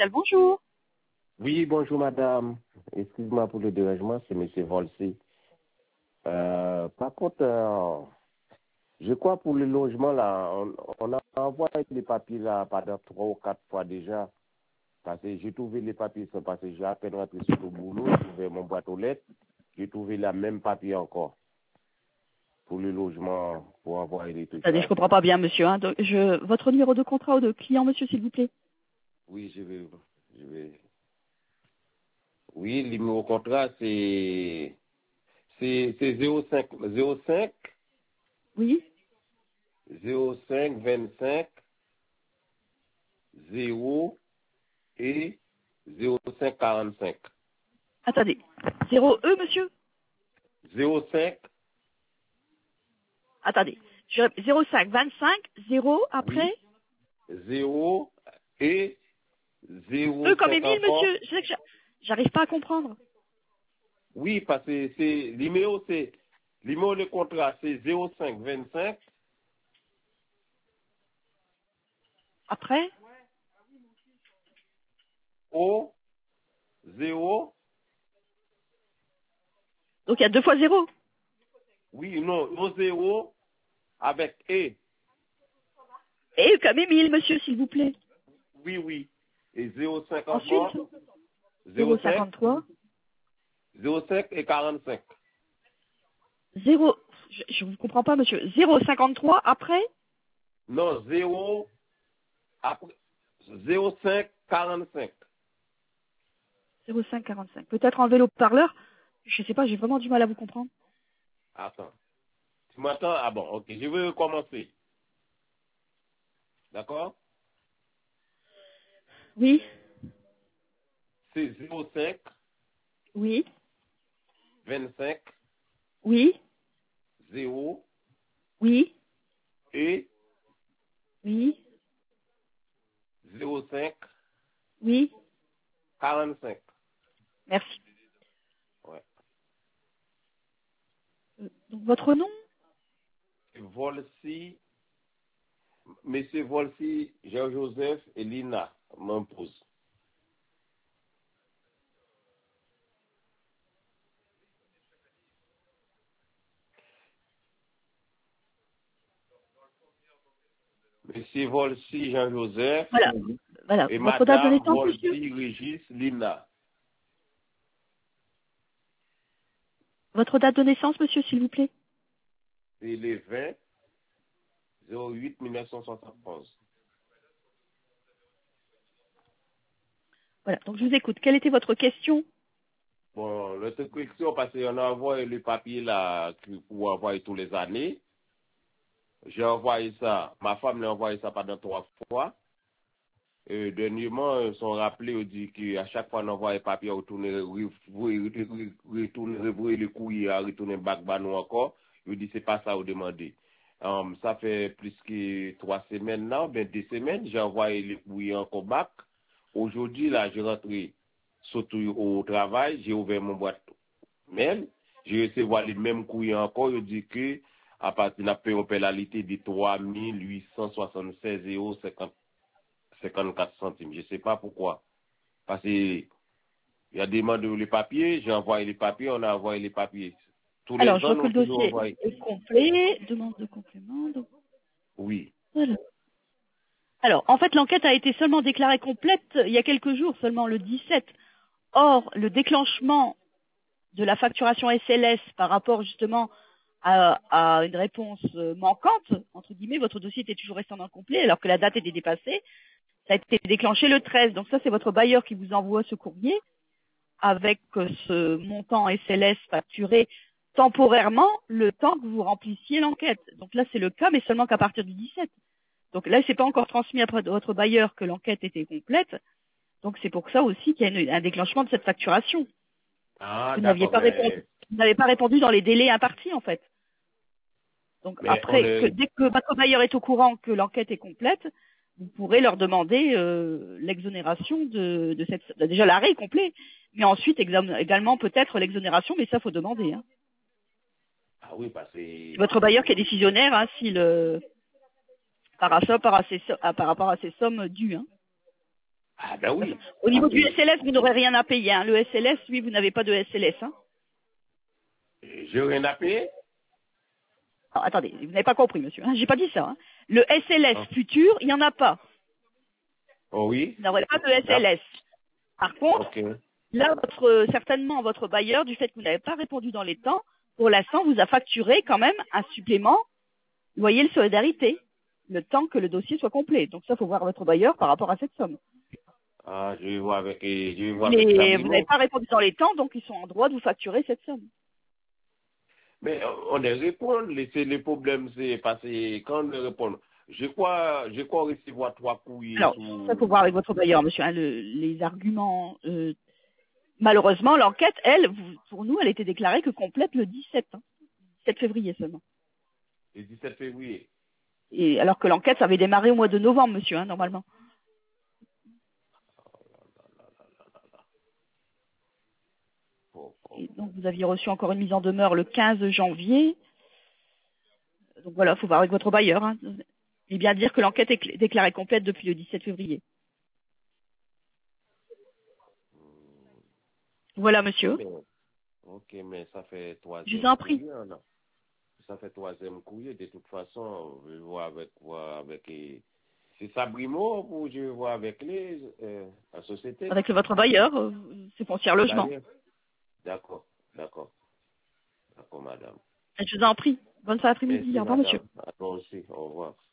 social, bonjour. Oui, bonjour madame. Excuse-moi pour le dérangement, c'est monsieur Volsi. Par contre, je crois pour le logement là, on a envoyé les papiers là pendant 3 ou 4 fois déjà. Parce que j'ai trouvé les papiers, c'est parce que j'ai à peine rentré sur le boulot, j'ai trouvé mon boîte aux lettres, j'ai trouvé la même papier encore pour le logement, pour envoyer les trucs Attendez, là. je comprends pas bien, monsieur. Hein. Donc, votre numéro de contrat ou de client, monsieur, s'il vous plaît. Oui, je vais. Oui, le numéro contrat c'est 05 Oui. 25 0 et 0545. Attendez. 0E, monsieur. 05, Attendez. 05 25 0 après. oui, 0 et E comme 05 Émile, encore. monsieur. Je sais que j'arrive pas à comprendre. Oui, parce que c'est numéro de contrat, c'est 05 25 Après. O 0, Donc il y a 2 fois 0. oui, non, O 0 avec E, Et comme Émile, monsieur, s'il vous plaît. oui, oui, et 05 Ensuite. encore, 05, 053. 05 et 45. 0. Je ne comprends pas, monsieur. 053 après. Non, 0 après 05 45. 05 45. Peut-être enlever l'eau-parleur. Je sais pas, j'ai vraiment du mal à vous comprendre. Attends. Tu m'entends? Ah bon, ok, je vais recommencer. D'accord? Oui. C'est 05 Oui. 25 Oui. 0 Oui. et Oui. 05 Oui. 45. Merci. Ouais. Donc, votre nom? Volsi, Monsieur Volsi, Jean-Joseph et Lina m'impose. Monsieur Volsi, Jean-Joseph Voilà. Voilà. et Votre date de Madame naissance, monsieur? Volsi, Régis, Lina. Votre date de naissance, monsieur, s'il vous plaît? C'est le 20 08 1971. Voilà. Donc, je vous écoute. Quelle était votre question? Bon, notre question, parce qu'on a envoyé le papier là pour envoyer tous les années. J'ai envoyé ça, ma femme l'a envoyé ça pendant 3 fois. Dernièrement, ils sont rappelés, on dit qu'à chaque fois qu'on envoie les papiers, on retourne le courrier, à retourner back nous encore. Ils dit c'est pas ça on demandé. Ça fait plus que 3 semaines là, bien 2 semaines, j'ai envoyé le courrier encore back. Aujourd'hui, là, j'ai rentré surtout au travail, j'ai ouvert mon boîte mail, j'ai recevoir les mêmes courriers encore, ils dit que à partir de la pénalité de 3 876,50 54 centimes. Je ne sais pas pourquoi. Parce que il y a demandé les papiers, j'ai envoyé les papiers, on a envoyé les papiers. Tous les Alors, je ans, vois nous que ont le toujours dossier envoyé. est complet. Demande de complément. Donc, Oui. voilà. Alors, en fait, l'enquête a été seulement déclarée complète il y a quelques jours, seulement le 17. Or, le déclenchement de la facturation SLS par rapport justement à une réponse manquante, entre guillemets, votre dossier était toujours restant incomplet alors que la date était dépassée. Ça a été déclenché le 13. Donc ça, c'est votre bailleur qui vous envoie ce courrier avec ce montant SLS facturé temporairement le temps que vous remplissiez l'enquête. Donc là, c'est le cas, mais seulement qu'à partir du 17. Donc là, c'est pas encore transmis à votre bailleur que l'enquête était complète. Donc c'est pour ça aussi qu'il y a un déclenchement de cette facturation. Ah, Vous n'aviez d'accord, pas répondu, vous n'avez pas répondu dans les délais impartis en fait. Donc mais on après, est, dès que votre bailleur est au courant que l'enquête est complète, vous pourrez leur demander l'exonération de cette, déjà l'arrêt est complet, mais ensuite également peut-être l'exonération, mais ça faut demander. Hein. ah oui, parce C'est que, votre bailleur qui est décisionnaire, hein, par rapport à ces sommes dues. Hein. Ah ben oui. Au niveau du Après, SLS, vous n'aurez rien à payer. Hein. Le SLS, lui, vous n'avez pas de SLS. Hein. j'ai rien à payer. Alors, attendez, vous n'avez pas compris, monsieur. Hein. J'ai pas dit ça. Hein. Le SLS Ah, futur, il n'y en a pas. oh oui. Vous n'aurez pas de D'ac- SLS. Par contre, Ok. là, certainement, votre bailleur, du fait que vous n'avez pas répondu dans les temps, pour l'instant, vous a facturé quand même un supplément. Vous voyez le solidarité, le temps que le dossier soit complet. Donc ça, faut voir votre bailleur par rapport à cette somme. Ah, je vais voir avec Vous n'avez Sabrimo. pas répondu dans les temps, donc ils sont en droit de vous facturer cette somme. Mais on les répond, les problèmes, c'est parce que quand on les répond, je crois recevoir 3 courriers Alors, ça, faut sous. voir avec votre bailleur, monsieur. Hein, les arguments, malheureusement, l'enquête, elle, pour nous, elle était déclarée que complète le 17, hein, 17 février seulement. Le 17 février. Et alors que l'enquête avait démarré au mois de novembre, monsieur, hein, normalement. Oh, oh. Et donc, vous aviez reçu encore une mise en demeure le 15 janvier. Donc voilà, faut voir avec votre bailleur. Hein. Et bien dire que l'enquête est déclarée complète depuis le 17 février. Voilà, monsieur. Mais, ok, mais ça fait Je vous troisième en prie. courrier, là. Ça fait troisième courrier. De toute façon, je vais voir avec c'est Sabrimo ou je vais voir avec la société. Avec votre bailleur, c'est foncière logement. D'ailleurs. D'accord, d'accord, d'accord, madame. Je vous en prie. Bonne fin d'après-midi. Merci, Au revoir, monsieur. madame. À toi aussi. Au revoir.